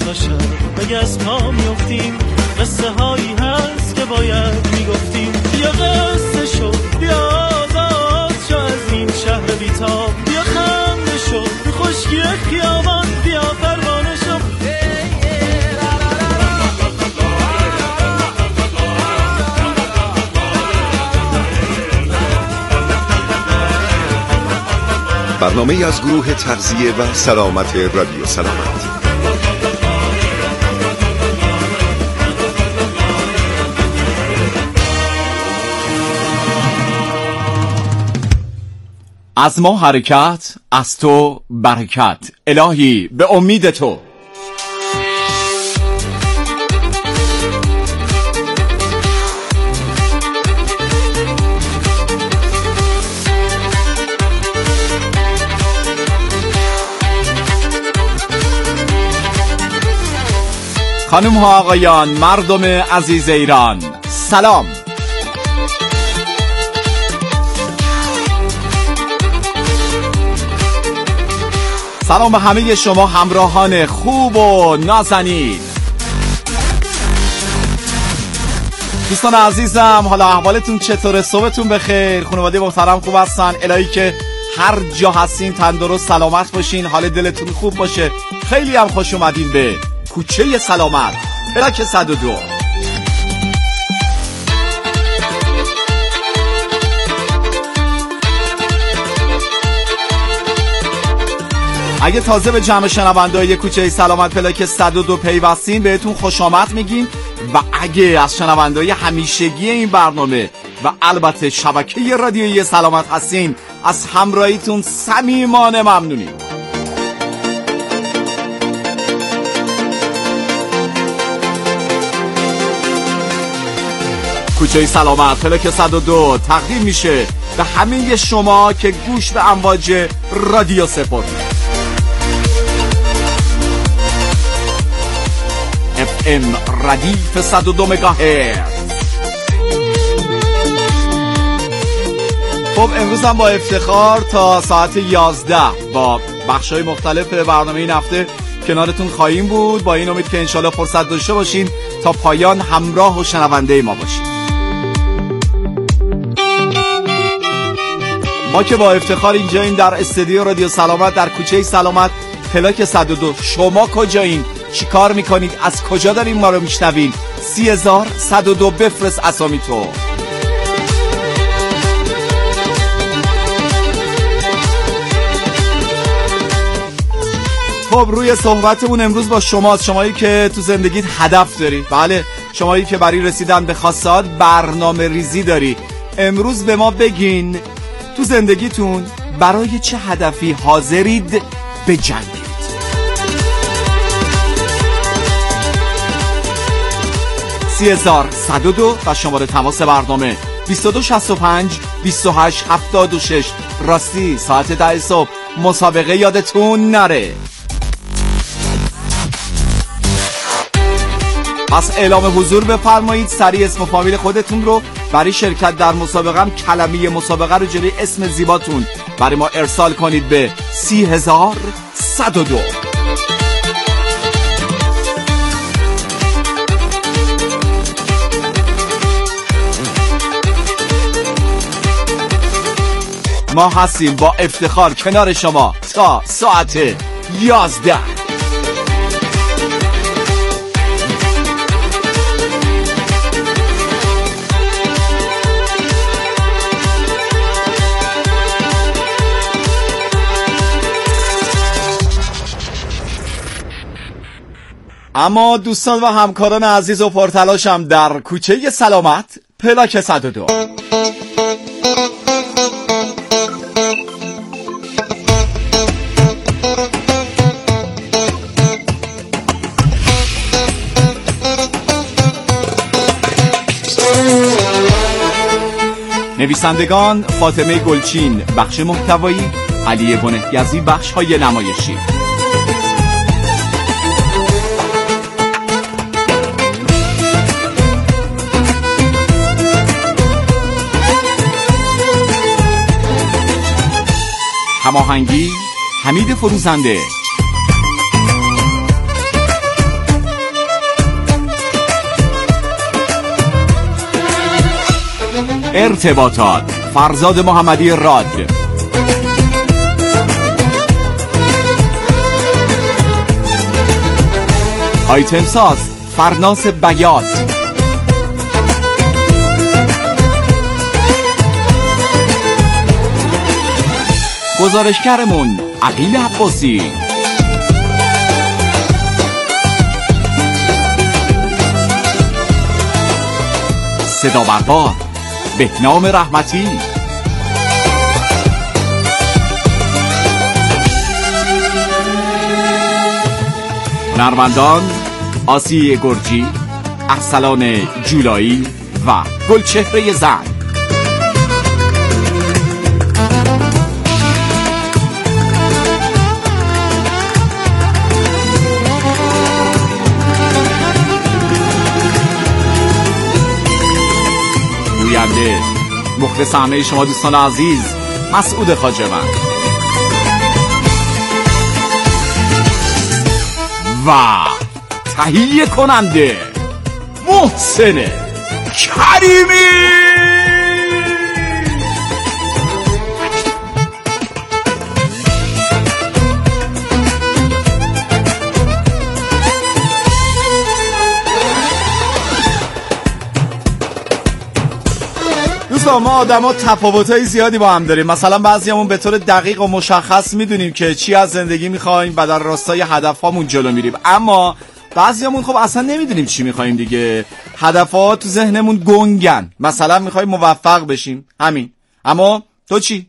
تا شب مگه از پا میافتیم، قصه هایی هست که باید میگفتیم. بیا قصه شو، بیا آزاد شو از این شهر بیتاب، بیا خنده شو به خشکی خیابان، بیا پروانه شو. برنامه از گروه تغذیه و سلامت رادیو سلامت. از ما حرکت، از تو برکت. الهی به امید تو. خانم ها آقایان، مردم عزیز ایران، سلام. سلام به همه شما همراهان خوب و نازنین. دوستان عزیزم، حالا احوالتون چطوره؟ صبحتون بخیر؟ خانواده محترم خوب هستن؟ الهی که هر جا هستین تندرست سلامت باشین، حال دلتون خوب باشه. خیلی هم خوش اومدین به کوچه سلامت، پلاک 102. اگه تازه به جمع شنونده‌های کوچه سلامت پلاک 102 پیوستین، بهتون خوش آمد میگیم و اگه از شنونده‌های همیشگی این برنامه و البته شبکه رادیویی سلامت هستین، از همراهیتون صمیمانه ممنونیم. کوچه سلامت پلاک 102 تقدیم میشه به همه شما که گوش به امواج رادیو سپردید. FM ردیف 102 مگاهرتز. خب امروز هم با افتخار تا ساعت 11 با بخش‌های مختلف برنامه این هفته کنارتون خواهیم بود، با این امید که انشالله فرصت داشته باشین تا پایان همراه و شنونده ما باشین. ما که با افتخار اینجاییم در استودیو رادیو سلامت در کوچه سلامت پلاک 102. شما کجایین؟ چی کار میکنید؟ از کجا دارین ما رو میشنوین؟ 30102 بفرست اسامی تو. خب روی صحبتمون امروز با شماست، شمایی که تو زندگیت هدف داری، بله شمایی که برای رسیدن به خواسته‌هات برنامه ریزی داری. امروز به ما بگین تو زندگیتون برای چه هدفی حاضرید بجنگید. 30102 و شماره تماس برنامه 2265 2876. راستی ساعت 10 صبح مسابقه یادتون نره. پس اعلام حضور بفرمایید، سریع اسم و فامیل خودتون رو برای شرکت در مسابقه هم کلمه مسابقه رو جلوی اسم زیباتون برای ما ارسال کنید به 30102. ما هستیم با افتخار کنار شما تا ساعت 11. اما دوستان و همکاران عزیز و پرتلاشم در کوچه سلامت پلاک 102. نویسندگان فاطمه گلچین بخش محتوایی، علی بنه‌یزی بخش های نمایشی. هماهنگی حمید فروزنده. ارتباطات فرزاد محمدی راد. آیتم ساز فرناس بیات. گزارشگرمون عقیل عباسی. صدا بردار بهنام رحمتی. هنرمندان آسیه گرجی، ارسلان جولایی و گلچهره زن. گوینده مخلص همه شما دوستان عزیز مسعود خواجه‌وند و تهیه کننده محسن کریمی. دوستان ما آدم ها تفاوت‌های زیادی با هم داریم. مثلا بعضیامون به طور دقیق و مشخص میدونیم که چی از زندگی میخوایم و در راستای هدفهامون جلو میریم، اما بعضیامون خب اصلا نمیدونیم چی میخوایم دیگه. هدفها تو ذهنمون گنگن. مثلا میخوایم موفق بشیم، همین. اما تو چی؟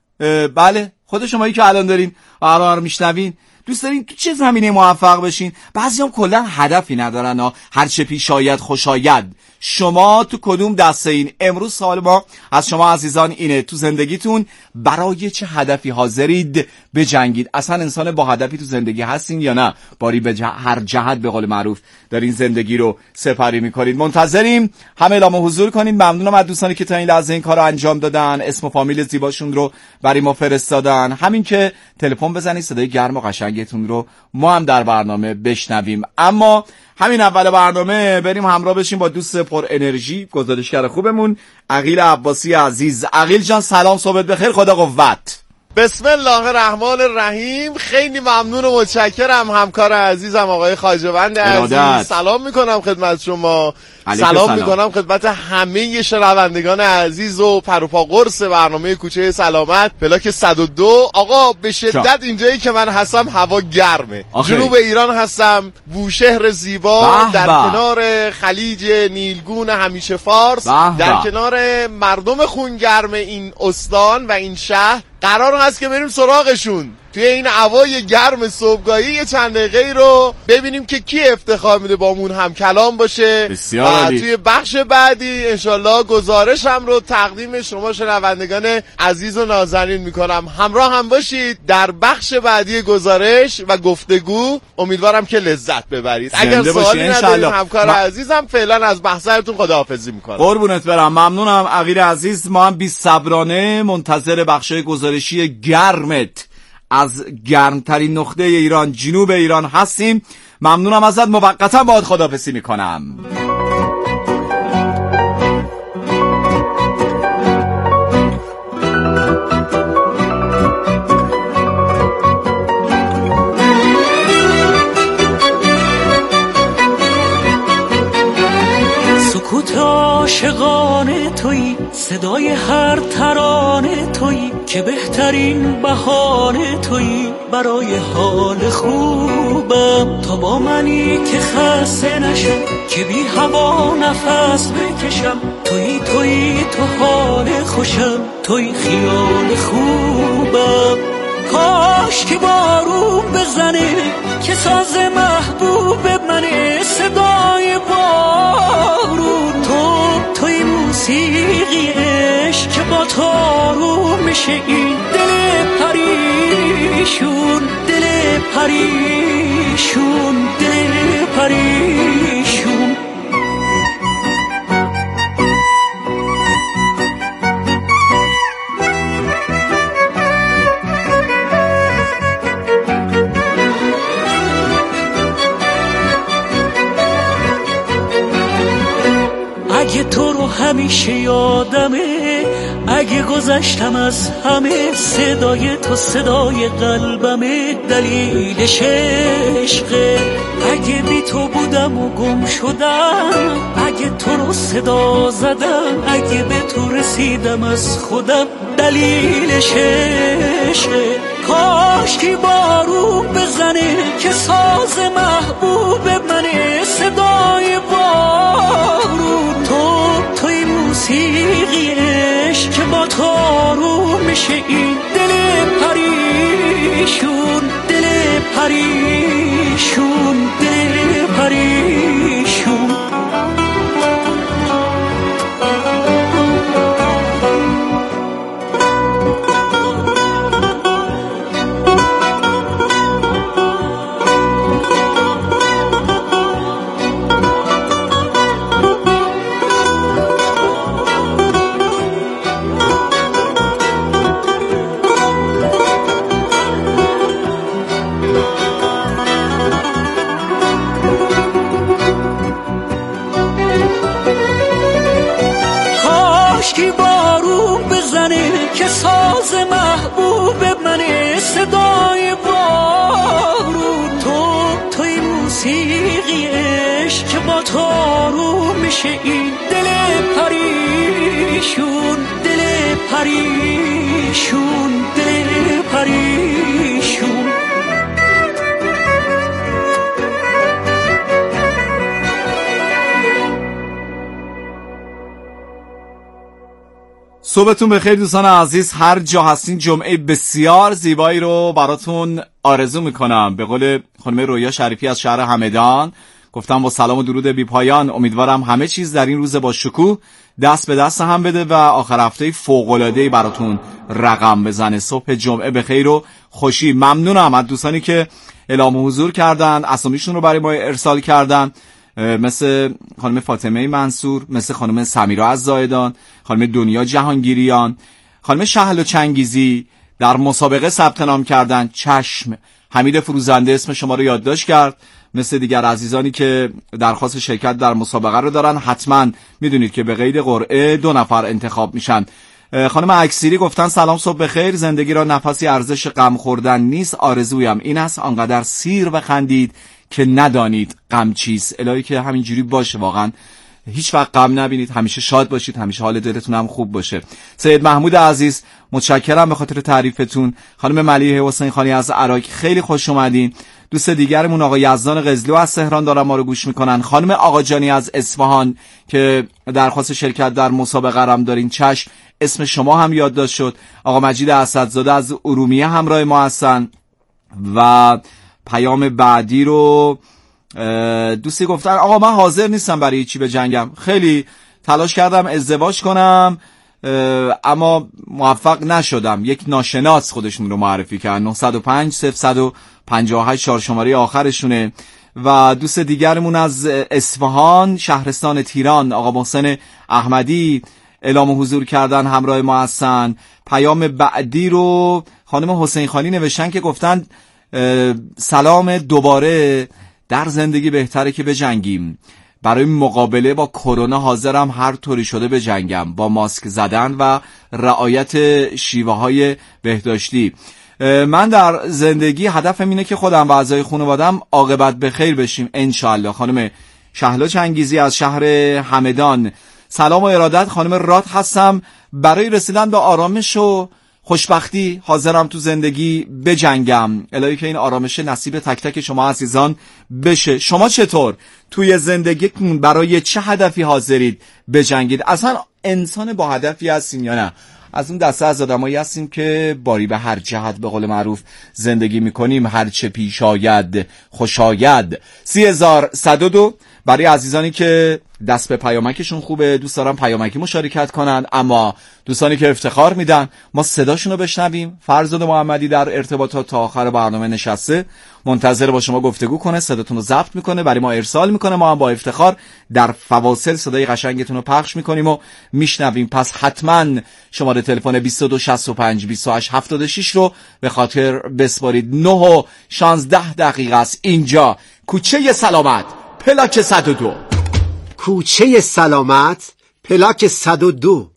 بله خود شمایی که الان دارین رو میشنوین دوست دارین تو چه زمینه موفق بشین؟ بعضیام کلا هدفی ندارن هر چه پیش آید خوش آید. شما تو کدوم دسته این؟ امروز سوال ما از شما عزیزان اینه، تو زندگیتون برای چه هدفی حاضرید بجنگید؟ اصلا انسان با هدفی تو زندگی هستین یا نه؟ باری به هر جهت به قول معروف دارین زندگی رو سپری میکنید. منتظریم همه اعلام حضور کنید. ممنونم از دوستانی که تا این لحظه این کارو انجام دادن، اسم و فامیل زیباشون رو برای ما فرستادن. همین که تلفن بزنید صدای گرم و قشنگتون رو ما هم در برنامه بشنویم. اما همین اول برنامه بریم همراه بشیم با دوست پر انرژی، گزارشگر خوبمون عقیل عباسی عزیز. عقیل جان سلام، صبحت بخیر، خدا قوت. بسم الله الرحمن الرحیم. خیلی ممنون و متشکرم همکار عزیزم آقای خواجه‌وند عزیز. سلام میکنم خدمت شما، سلام میکنم خدمت همه شنوندگان عزیز و پروپا قرص برنامه کوچه سلامت پلاک 102. آقا به شدت اینجایی که من هستم هوا گرمه. جنوب ایران هستم، بوشهر زیبا در کنار خلیج نیلگون همیشه فارس، در کنار مردم خونگرم این استان و این شهر. قرار هست که بریم سراغشون توی این هوای گرم صبحگاهی. یه چند دقیقه رو ببینیم که کی افتخار میده بامون هم کلام باشه و توی بخش بعدی انشالله گزارشم رو تقدیم شما شنوندگان عزیز و نازنین میکنم. همراه هم باشید در بخش بعدی گزارش و گفتگو. امیدوارم که لذت ببرید. اگر سوالی ندارید همکار عزیزم فعلا از بحثتون خداحافظی میکنم. قربونت برم، ممنونم عقیل عزیز. ما هم بی صبرانه منتظر بخش گزارشی گرمت از گرمترین نقطه ایران، جنوب ایران هستیم. ممنونم ازت، موقتا باهات خداحافظی میکنم. سکوت عاشقانه تویی، صدای هر ترانه تویی، که بهترین بهانه تویی برای حال خوبم. تا با منی که خسته نشم، که بی هوا نفس بکشم. تویی تو حال خوشم، تویی خیال خوبم. کاش که بارون بزنه که ساز محبوب منه، صدای بارون. توی موسیقی عشق که با تو آروم میشه این دل پریشون، دل پریشون، دل پریشون. اگه تو رو همیشه یادمه، اگه گذشتم از همه، صدای تو صدای قلبمه، دلیلش عشقه. اگه بی تو بودم و گم شدم، اگه تو رو صدا زدم، اگه به تو رسیدم از خودم، دلیلش عشقه. کاش کی بارون بزنه که ساز محبوب منه، صدای بارون توی موسیقی عشق که با تو آروم میشه این دل پریشون، دل پریشون، دل پریشون. ساز محبوب منه، صدای بارون توی موسیقی عشق که با تو آروم میشه این دل پریشون، دل پریشون، دل پریشون. صبحتون بخیر دوستان عزیز، هر جا هستین جمعه بسیار زیبایی رو براتون آرزو میکنم. به قول خانم رویا شریفی از شهر همدان گفتم با سلام و درود بی پایان، امیدوارم همه چیز در این روز با شکوه دست به دست هم بده و آخر هفته فوق‌العاده‌ای براتون رقم بزنه. صبح جمعه بخیر و خوشی. ممنونم از دوستانی که اعلام حضور کردن، اسامیشون رو برای ما ارسال کردن، مثل خانم فاطمه منصور، مثل خانم سمیرا از زایدان، خانم دنیا جهانگیریان، خانم شهل و چنگیزی در مسابقه ثبت نام کردن. چشم. حمید فروزنده اسم شما رو یادداشت کرد، مثل دیگر عزیزانی که درخواست شرکت در مسابقه رو دارن. حتما میدونید که به قید قرعه 2 نفر انتخاب میشن. خانم اکسیری گفتن سلام صبح بخیر، زندگی را نفسی ارزش غم خوردن نیست، آرزویم این است آنقدر سیر بخندید که ندانید غم چیست. الهی که همینجوری باشه، واقعا هیچ وقت غم نبینید، همیشه شاد باشید، همیشه حال دلتون هم خوب باشه. سید محمود عزیز متشکرم به خاطر تعریفتون. خانم ملیحه حسین خانی از عراق خیلی خوش اومدین. دوست دیگرمون آقا یزدان قزلو از تهران دارن ما رو گوش میکنن. خانم آقاجانی از اصفهان که درخواست شرکت در مسابقه هم دارین، چشم، اسم شما هم یادداشت شد. آقا مجید اسدزاده از ارومیه همراه ما هستن. و پیام بعدی رو دوستی گفتن آقا من حاضر نیستم برای چی به جنگم، خیلی تلاش کردم ازدواج کنم اما موفق نشدم. یک ناشناس خودشون رو معرفی کرد، 905 0158 4 شماره آخرشونه. و دوست دیگرمون از اصفهان شهرستان تیران آقا محسن احمدی اعلام حضور کردن، همراه ما هستن. پیام بعدی رو خانم حسین خانی نوشتن که گفتن سلام، دوباره در زندگی بهتره که بجنگیم، برای مقابله با کرونا حاضرم هر طوری شده بجنگم، با ماسک زدن و رعایت شیوه های بهداشتی. من در زندگی هدفم اینه که خودم و اعضای خانواده‌ام عاقبت بخیر بشیم انشالله. خانم شهلا چنگیزی از شهر همدان سلام و ارادت، خانم راد هستم، برای رسیدن به آرامش و خوشبختی حاضرم تو زندگی بجنگم. الهی که این آرامش نصیب تک تک شما عزیزان بشه. شما چطور توی زندگیتون برای چه هدفی حاضرید بجنگید؟ اصلا انسان با هدفی هستین یا نه؟ از اون دسته از آدمایی هستیم که باری به هر جهت به قول معروف زندگی میکنیم، هر چه پیش آید خوش آید. 3102 برای عزیزانی که دست به پیامکشون خوبه، دوست دارن پیامکی مشارکت کنن، اما دوستانی که افتخار میدن ما صداشون رو بشنویم. فرزاد محمدی در ارتباطات تا آخر برنامه نشسته، منتظر با شما گفتگو کنه، صداتون رو ضبط میکنه، برای ما ارسال میکنه، ما هم با افتخار در فواصل صدای قشنگتون رو پخش میکنیم و میشنویم. پس حتما شماره تلفن 2265 2876 رو به خاطر بسپارید. 9:16 است. اینجا کوچه سلامت، پلاک 102. کوچه سلامت پلاک 102.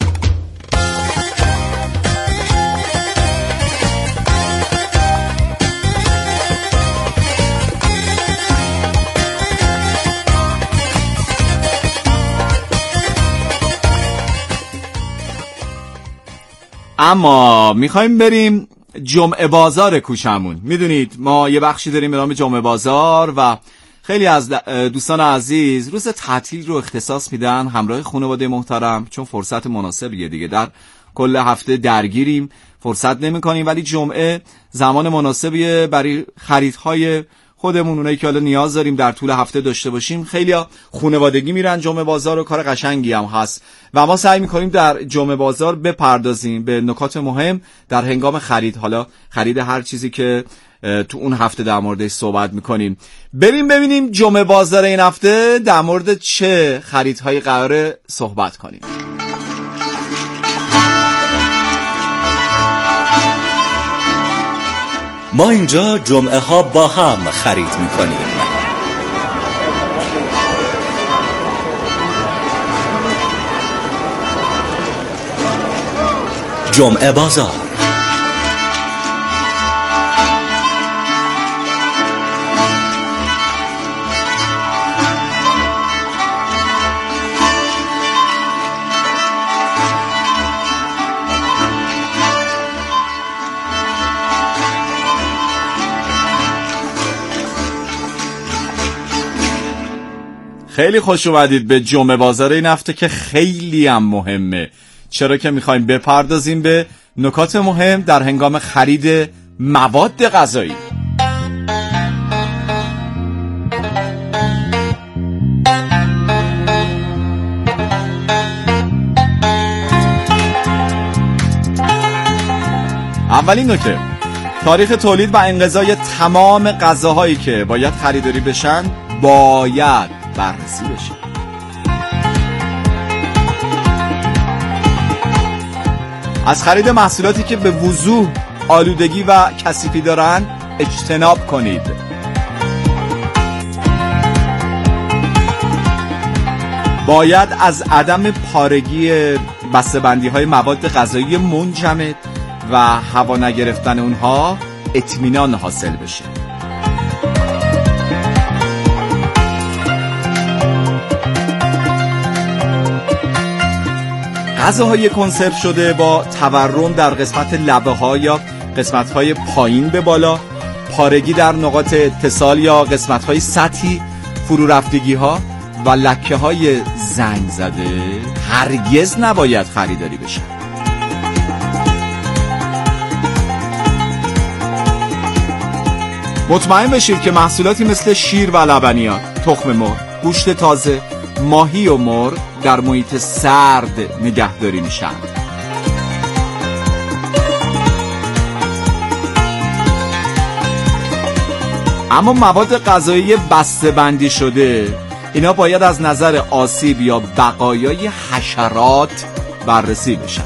اما میخوایم بریم جمعه بازار کوچمون. میدونید ما یه بخشی داریم به نام جمعه بازار و خیلی از دوستان عزیز روز تعطیل رو اختصاص میدن همراه خانواده محترم، چون فرصت مناسبیه دیگه. در کل هفته درگیریم، فرصت نمی‌کنیم، ولی جمعه زمان مناسبیه برای خریدهای خودمون، اونایی که حالا نیاز داریم در طول هفته داشته باشیم. خیلیا خانوادگی میرن جمعه بازار و کار قشنگی هم هست و ما سعی میکنیم در جمعه بازار بپردازیم به نکات مهم در هنگام خرید، حالا خرید هر چیزی که تو اون هفته در موردش صحبت میکنیم. بریم ببینیم جمعه بازار این هفته در مورد چه خریدهایی قراره صحبت کنیم. ما اینجا جمعه ها با هم خرید میکنیم. جمعه بازار. خیلی خوش اومدید به جمعه بازار این هفته که خیلی هم مهمه، چرا که میخوایم بپردازیم به نکات مهم در هنگام خرید مواد غذایی. اولین نکته، تاریخ تولید و انقضای تمام غذاهایی که باید خریداری بشن باید بررسی بشه. از خرید محصولاتی که به وضوح آلودگی و کثیفی دارن اجتناب کنید. باید از عدم پارگی بسته‌بندی‌های مواد غذایی منجمد و هوا نگرفتن اونها اطمینان حاصل بشه. غذاهای کنسرو شده با تورم در قسمت لبه ها یا قسمت های پایین به بالا، پارگی در نقاط اتصال یا قسمت های سطحی، فرو رفتگی ها و لکه های زنگ زده هرگز نباید خریداری بشن. مطمئن بشید که محصولاتی مثل شیر و لبنیات، تخم مرغ، گوشت تازه، ماهی و مرغ در محیط سرد نگهداری میشن. اما مواد غذایی بسته‌بندی شده، اینا باید از نظر آسیب یا بقایای حشرات بررسی بشن.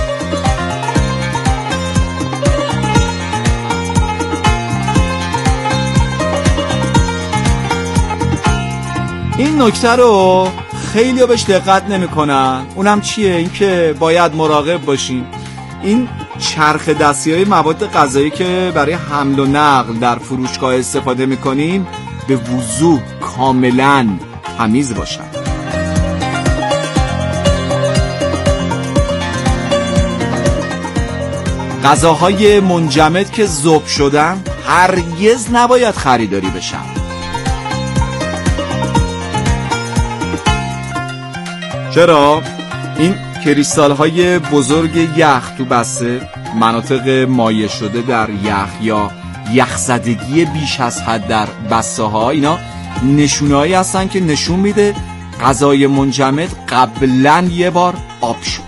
این نکته رو خیلی بهش دقت نمی‌کنن. اونم چیه؟ این که باید مراقب باشیم این چرخ دستی‌های مواد غذایی که برای حمل و نقل در فروشگاه استفاده می‌کنیم به وضوح کاملاً تمیز باشن. غذاهای منجمد که ذوب شدن هرگز نباید خریداری بشن. چرا؟ این کریستال های بزرگ یخ تو بسته، مناطق مایع شده در یخ یا یخزدگی بیش از حد در بسته ها، اینا نشونه‌هایی هستن که نشون میده غذای منجمد قبلا یه بار آب شد.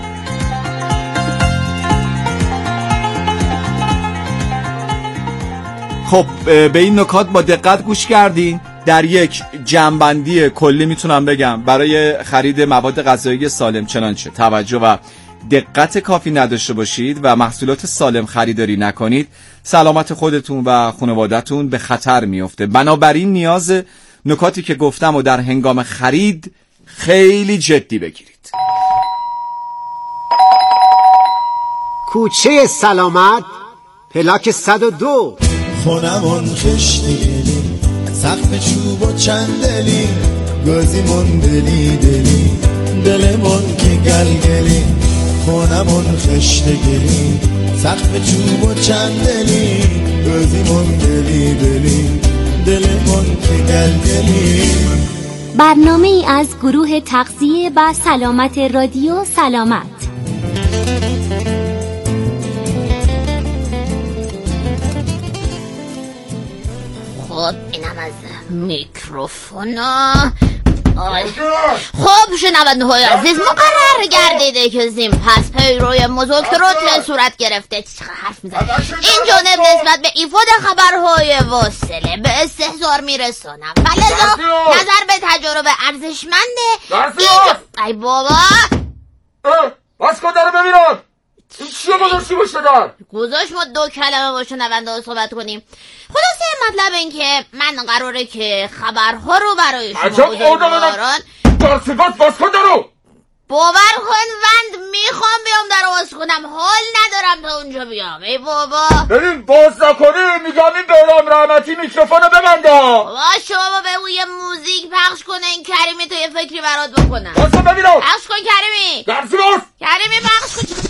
خب به این نکات با دقت گوش کردین. در یک جمع‌بندی کلی میتونم بگم برای خرید مواد غذایی سالم چنانچه توجه و دقت کافی نداشته باشید و محصولات سالم خریداری نکنید، سلامت خودتون و خانواده‌تون به خطر میفته. بنابراین نیاز نکاتی که گفتم و در هنگام خرید خیلی جدی بگیرید. کوچه سلامت پلاک 102. خونمون خشتی سقف چوب و چندلی گازیمون دلی دلی دلمون که گلگلی خونمون خشتگلی سقف چوب و چندلی گازیمون دلی دلی دلمون که گلگلی. برنامه ای از گروه تغذیه و سلامت رادیو سلامت. خب اینم از میکروفونا. خب شنونده‌های عزیز، مقرر گردیده که زین پس پیروی مذاکرات صورت گرفته. چقدر حرف میزنی؟ این جانب نسبت به ایفاد خبرهای واصله به استحضار میرسانم، فلذا نظر به تجارب ارزشمنده. ای بابا باز کن داره ببینم چیه گذاشتی باشه دار؟ گذاشت ما 2 کلمه با شنونده ها صحبت کنیم. خلاصه مطلب این که من قراره که خبرها رو برای شما بزرگواران باز کن دارو باور کن وند میخوام بیام در باز کنم، حال ندارم تا اونجا بیام. ای بابا ببین باز نکنی میگم این بهرام رحمتی میکروفونو ببنده. بابا شما به اون یه موزیک پخش کنه این کریمی تو یه فکری برات بکنم. باز کن ببینم. پخش کن کریمی. درسی باز کریمی پخش کن.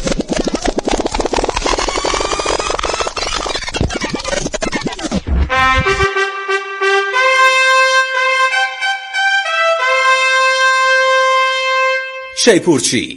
شیپورچی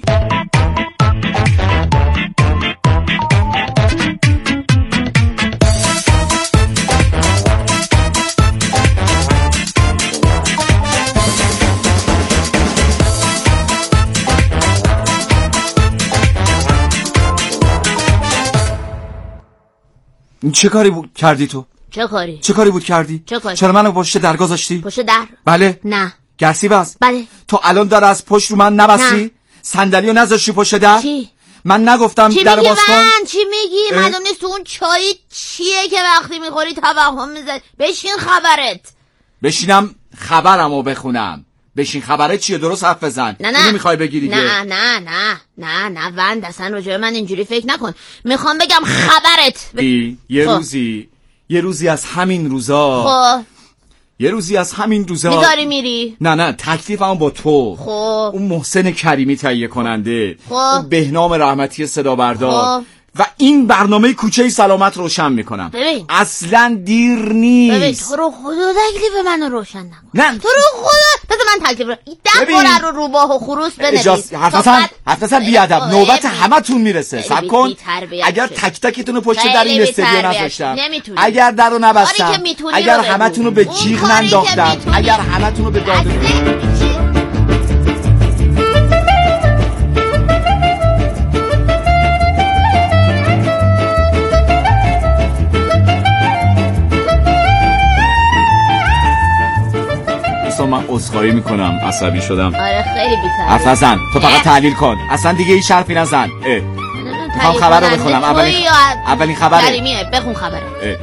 چه کاری بود کردی تو؟ چه کاری؟ چه کاری بود کردی؟ چه کاری؟ چرا منو پشت در گذاشتی؟ پشت در؟ بله. نه. گرسی بس؟ بله. تو الان در از پشت رو من نبستی؟ صندلیو نذاشتی پشت در؟ چی؟ من نگفتم در باز کن؟ چی میگی؟ معلوم نیست تو اون چای چیه که وقتی میخوری توهم میزنی؟ بشین خبرت. بشینم خبرمو بخونم. بشین خبرت چیه؟ درست حرف بزن. نه اینو میخوای بگی دیگه؟ نه وند اصلا راجع من اینجوری فکر نکن. میخوام بگم خبرت یه روزی از همین روزا یه روزی از همین روزا میذاری میری؟ نه تکلیفم با تو. اون محسن کریمی تهیه کننده، اون بهنام رحمتی صدا بردار و این برنامه کوچه سلامت روشن میکنم. ببین اصلا دیر نیست. ببین تو رو خدا تکلیف منو روشن نکن. نه تو رو خدا بذار من تکلیف ده بار رو روباه و خروس بنویس. حرف بیادب نوبت همتون میرسه. صبر کن. اگر تک تکتون رو پشت در این استودیو نذاشتم، اگر درو نبستم، اگر همتون رو به جیغ ننداختم، اگر همتون رو به داد من عذرخواهی میکنم، عصبی شدم. آره خیلی بی‌تربیت. حرف نزن، تو فقط تحلیل کن. اصلا دیگه هیچ حرفی نزن. میخوام خبر رو بخونم. اولین خبره. کریمیه بخون خبره.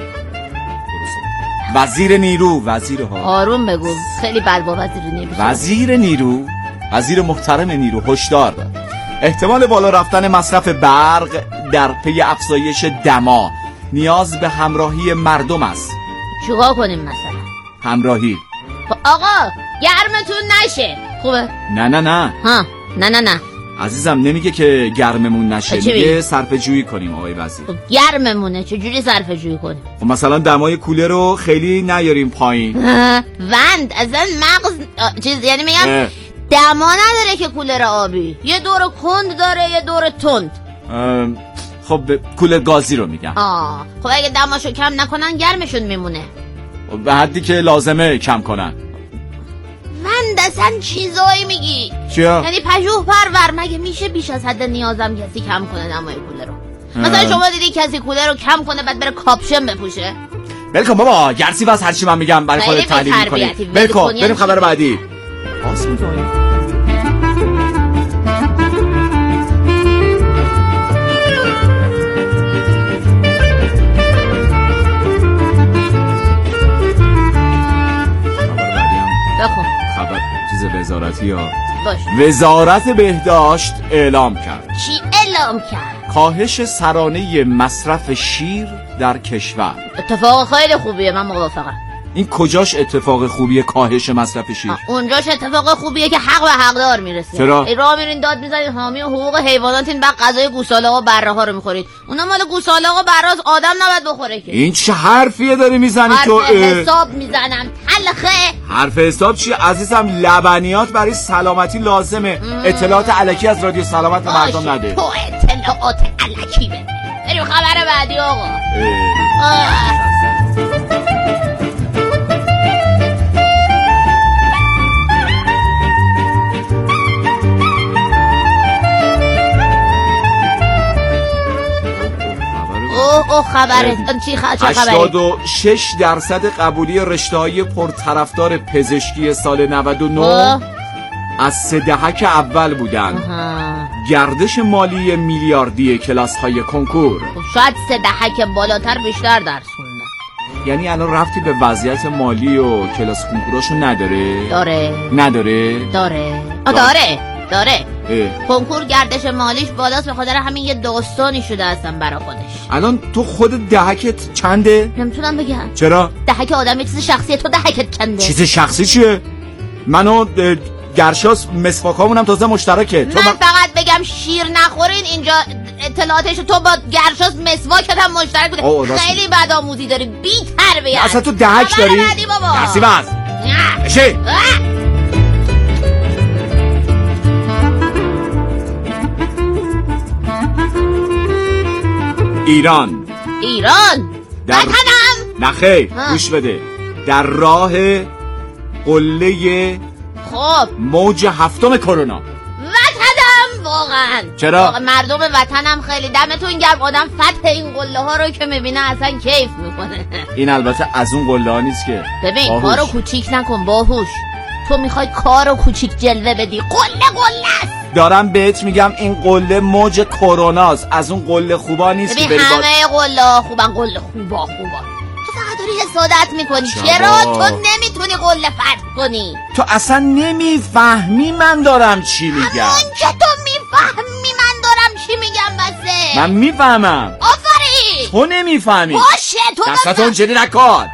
وزیر نیرو، آروم بگو، خیلی بد با وزیر نیرو. وزیر محترم نیرو هشدار داد احتمال بالا رفتن مصرف برق در پی افزایش دما نیاز به همراهی مردم است. چیکار کنیم مثلا؟ همراهی. آقا گرمتون نشه. خوبه؟ نه ها نه عزیزم نمیگه که گرممون نشه، میگه صرفه جویی کنیم آقای وزیر. خب گرممونه چجوری صرفه جویی کنیم؟ خب مثلا دمای کولر رو خیلی نیاریم پایین. وند اصلا مغز چیز یعنی میگم دما نداره که کولر آبی، یه دور کند داره یه دور تند. خب کولر گازی رو میگم. خب اگه دماشو کم نکنن گرمشون میمونه. به حدی که لازمه کم کنن. من اصلا چیزایی میگی چیا؟ یعنی پژوه پرور مگه میشه بیش از حد نیازم کسی کم کنه دمای کولر رو؟ مثلا شما دیدی کسی کولر رو کم کنه بعد بره کاپشن بپوشه؟ بلکن بابا گرسی بس هرچی من میگم برای خودت تحلیل میکنی. بلکن بریم خبر بعدی. پاس میکنی خبر چیز وزارتی ها. وزارت بهداشت اعلام کرد. چی اعلام کرد؟ کاهش سرانه مصرف شیر در کشور. اتفاق خیلی خوبیه، من موافقم. این کجاش اتفاق خوبیه کاهش مصرف شیر؟ اونجاش اتفاق خوبیه که حق به حقدار میرسه. چرا؟ راه میرین داد میزنید حامی حقوق حیواناتین، بعد غذای گوساله و بره ها رو میخورید. اونا مال گوساله و براز آدم نباید بخوره که. این چه حرفیه داری میزنی تو؟ حرف حساب میزنم تلخه. حرف حساب چیه عزیزم؟ لبنیات برای سلامتی لازمه. اطلاعات الکی از رادیو سلامت به مردم نده. تو اطلاعات الکی بده. بریم خبر بعدی آقا. خبره چی خبره؟ 86% قبولی رشته‌های پرطرفدار پزشکی سال 99 از 3 دهک اول بودن. گردش مالی میلیاردی کلاس‌های کنکور. شاید 3 دهک بالاتر بیشتر درس خوندن. یعنی الان رفتی به وضعیت مالی و کلاس کنکوراشو نداره؟ داره. نداره؟ داره. داره. کنکور گردش مالیش بالاست، به خاطر همین یه داستانی شده هستن برا خودش. الان تو خود دهکت چنده؟ نمیتونم بگم. چرا؟ دهک آدم یه چیز شخصیه، تو دهکت چنده؟ چیز شخصی چیه؟ منو گرشاس مسواکامونم تازه مشترکه. من فقط بگم شیر نخورین اینجا اطلاعاتش تو با گرشاس مسواکت هم مشترک بوده. خیلی بد آموزی داری، بی تربیت. اصلا تو دهک داری؟ درسی بس بشه. ایران وطنم. نخیر گوش بده. در راه قله موج 7 کرونا. وطنم واقعا. چرا؟ واقعا مردم وطنم خیلی دمتون گرم. آدم فتح این قله ها رو که میبینه اصلا کیف میکنه. این البته از اون قله ها نیست که. ببین کارو کوچیک نکن، باهوش. تو میخوای کارو کوچیک جلوه بدی. قله است. دارم بهت میگم این قله موج کروناست، از اون قله خوبا نیست که بری. همه قله خوبن، قله خوبا. تو فقط داری حسادت میکنی. چرا تو نمیتونی قله فتح کنی؟ تو اصلا نمیفهمی من دارم چی میگم. همون که تو میفهمی من دارم چی میگم بسه. من میفهمم. آفرین. تو نمیفهمی. باشه تو دستتون جدی نکن.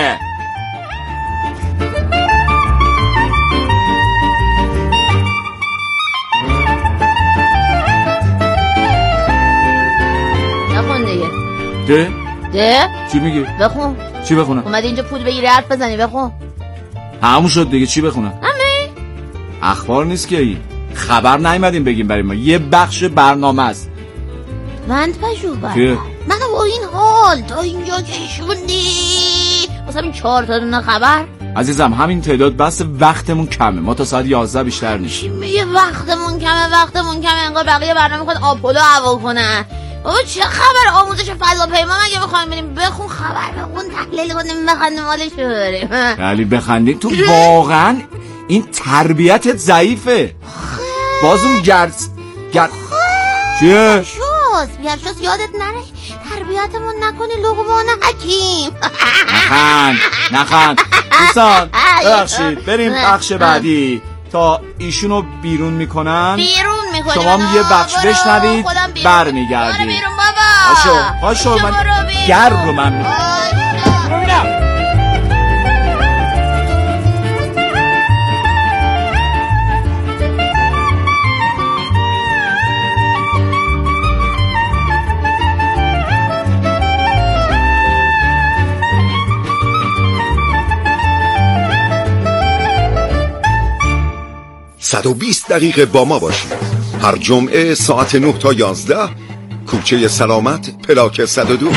ده؟ چی میگی؟ بخون. چی بخونم؟ اومدی اینجا پول بگیری حرف بزنی، بخون. همون شد دیگه، چی بخونم؟ همه اخبار نیست که این خبر نیومدیم بگیم برای ما، یه بخش برنامه است. من با این حال تا اینجا کشوندی واسه همین 4 تا دونه خبر. عزیزم همین تعداد بس، وقتمون کمه، ما تا ساعت 11 بیشتر نیست. چی میگه وقتمون کمه؟ انگار بقیه برنامه خود آپولو هوا کنه. بابا چه خبر؟ آموزش فضاپیما مگه بخوایم بریم؟ بخون خبر، بخون تحلیل کنیم، بخندیم حالش رو بریم. ولی بخندیم تو واقعا این تربیتت ضعیفه. باز اون چیه؟ گرشاس یادت نره تربیتمون نکنی لقمان حکیم. نخند دوستان ببخشید، بریم بخش بعدی تا ایشونو بیرون میکنن. شما یه بخش بشنوید برمیگردید. پاشو من گرد رو من دقیقه با ما باشید. هر جمعه ساعت 9 تا 11 کوچه سلامت پلاک 102.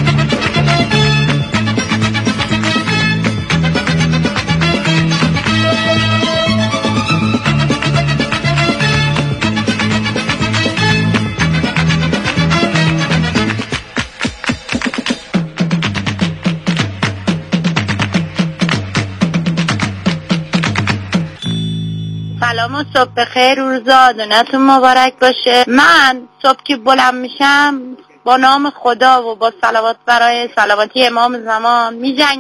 سلام و صبح بخیر، روز آدونتون مبارک باشه. من صبح که بلند میشم با نام خدا و با صلوات برای سلامتی امام زمان میجنگم.